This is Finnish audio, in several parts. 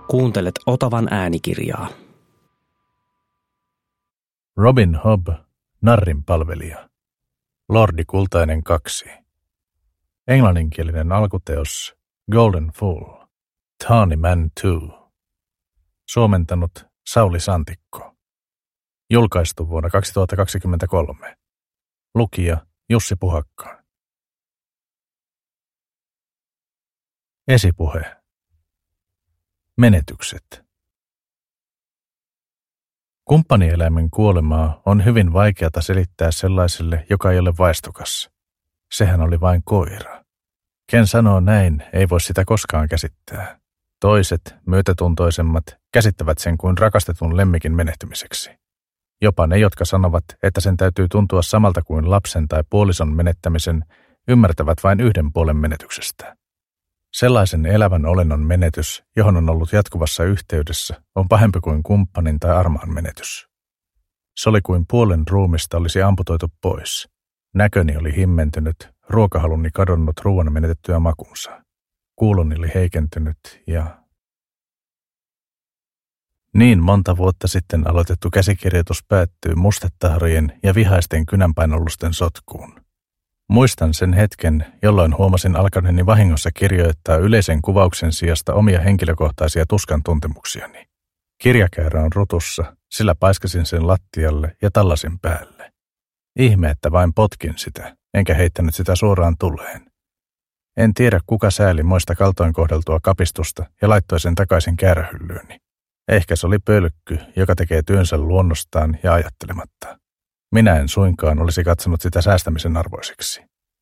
Kuuntelet Otavan äänikirjaa. Robin Hobb, narrin palvelija. Lordi Kultainen 2. Englanninkielinen alkuteos Golden Fool. Tawny Man 2. Suomentanut Sauli Santikko. Julkaistu vuonna 2023. Lukija Jussi Puhakka. Esipuhe. Menetykset. Kumppanieläimen kuolemaa on hyvin vaikeata selittää sellaiselle, joka ei ole vaistokas. Sehän oli vain koira. Ken sanoo näin, ei voi sitä koskaan käsittää. Toiset, myötätuntoisemmat, käsittävät sen kuin rakastetun lemmikin menehtymiseksi. Jopa ne, jotka sanovat, että sen täytyy tuntua samalta kuin lapsen tai puolison menettämisen, ymmärtävät vain yhden puolen menetyksestä. Sellaisen elävän olennon menetys, johon on ollut jatkuvassa yhteydessä, on pahempi kuin kumppanin tai armaan menetys. Se oli kuin puolen ruumista olisi amputoitu pois. Näköni oli himmentynyt, ruokahaluni kadonnut ruoan menetettyä makunsa. Kuuloni oli heikentynyt ja... Niin monta vuotta sitten aloitettu käsikirjoitus päättyy mustetaharien ja vihaisten kynänpainollusten sotkuun. Muistan sen hetken, jolloin huomasin alkaneeni vahingossa kirjoittaa yleisen kuvauksen sijasta omia henkilökohtaisia tuskan tuntemuksiani. Kirjakäärä on rutussa, sillä paiskasin sen lattialle ja tallasin päälle. Ihme, että vain potkin sitä, enkä heittänyt sitä suoraan tuleen. En tiedä, kuka sääli moista kaltoin kohdeltua kapistusta ja laittoi sen takaisin käärähyllyyni. Ehkä se oli pölkky, joka tekee työnsä luonnostaan ja ajattelematta. Minä en suinkaan olisi katsonut sitä säästämisen arvoiseksi.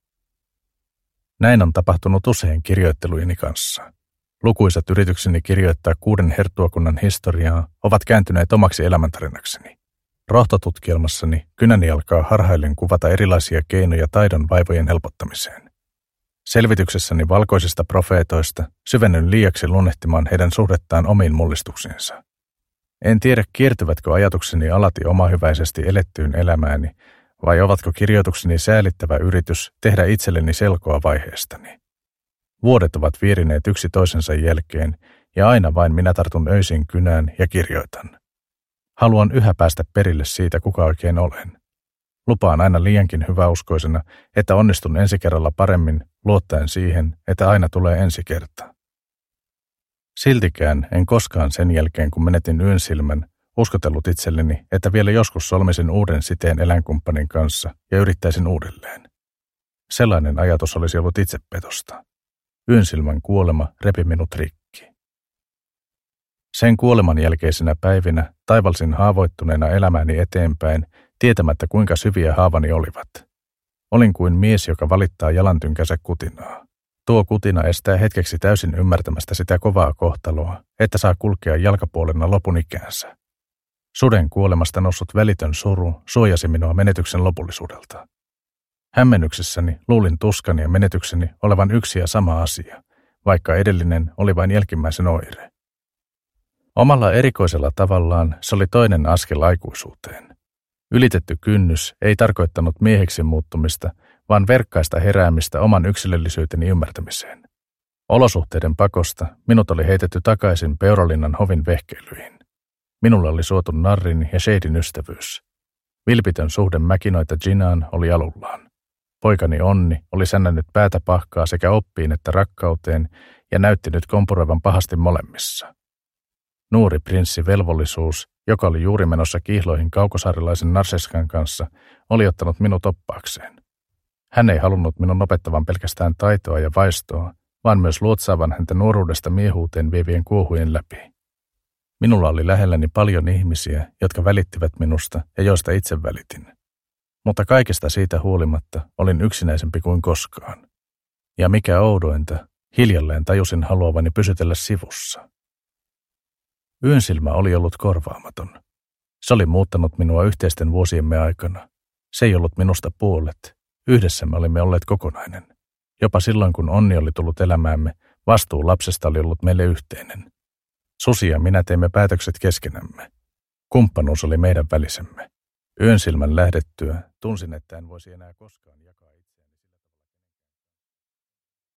Näin on tapahtunut usein kirjoittelujeni kanssa. Lukuisat yritykseni kirjoittaa 6 herttuakunnan historiaa ovat kääntyneet omaksi elämäntarinakseni. Rohtotutkielmassani kynäni alkaa harhaillen kuvata erilaisia keinoja taidon vaivojen helpottamiseen. Selvityksessäni valkoisista profeetoista syvennyn liiaksi luonnehtimaan heidän suhdettaan omiin mullistuksiinsa. En tiedä, kiertyvätkö ajatukseni alati omahyväisesti elettyyn elämääni, vai ovatko kirjoitukseni säälittävä yritys tehdä itselleni selkoa vaiheestani. Vuodet ovat vierineet yksi toisensa jälkeen, ja aina vain minä tartun öisin kynään ja kirjoitan. Haluan yhä päästä perille siitä, kuka oikein olen. Lupaan aina liiankin hyväuskoisena, että onnistun ensi kerralla paremmin, luottaen siihen, että aina tulee ensi kerta. Siltikään en koskaan sen jälkeen, kun menetin yön silmän, uskotellut itselleni, että vielä joskus solmisin uuden siteen eläinkumppanin kanssa ja yrittäisin uudelleen. Sellainen ajatus olisi ollut itsepetosta. Yön silmän kuolema repi minut rikki. Sen kuoleman jälkeisinä päivinä taivalsin haavoittuneena elämääni eteenpäin, tietämättä kuinka syviä haavani olivat. Olin kuin mies, joka valittaa jalantynkänsä kutinaa. Tuo kutina estää hetkeksi täysin ymmärtämästä sitä kovaa kohtaloa, että saa kulkea jalkapuolena lopun ikäänsä. Suden kuolemasta noussut välitön suru suojasi minua menetyksen lopullisuudelta. Hämmennyksessäni luulin tuskani ja menetykseni olevan yksi ja sama asia, vaikka edellinen oli vain jälkimmäisen oire. Omalla erikoisella tavallaan se oli toinen askel aikuisuuteen. Ylitetty kynnys ei tarkoittanut mieheksi muuttumista, vaan verkkaista heräämistä oman yksilöllisyyteni ymmärtämiseen. Olosuhteiden pakosta minut oli heitetty takaisin Peuralinnan hovin vehkeilyihin. Minulle oli suotu narrin ja Shadin ystävyys. Vilpitön suhde Mäkinoita Ginaan oli alullaan. Poikani Onni oli sännännyt päätä pahkaa sekä oppiin että rakkauteen ja näytti nyt kompuroivan pahasti molemmissa. Nuori prinssi Velvollisuus, joka oli juuri menossa kihloihin kaukosaarilaisen Narseskan kanssa, oli ottanut minut oppaakseen. Hän ei halunnut minun opettavan pelkästään taitoa ja vaistoa, vaan myös luotsaavan häntä nuoruudesta miehuuteen vievien kuohujen läpi. Minulla oli lähelläni paljon ihmisiä, jotka välittivät minusta ja joista itse välitin. Mutta kaikesta siitä huolimatta olin yksinäisempi kuin koskaan. Ja mikä oudointa, hiljalleen tajusin haluavani pysytellä sivussa. Yönsilmä oli ollut korvaamaton. Se oli muuttanut minua yhteisten vuosiemme aikana. Se ei ollut minusta puolet. Yhdessä me olimme olleet kokonainen. Jopa silloin, kun Onni oli tullut elämäämme, vastuu lapsesta oli ollut meille yhteinen. Susi ja minä teimme päätökset keskenämme. Kumppanuus oli meidän välisemme. Yönsilmän lähdettyä tunsin, että en voisi enää koskaan jakaa.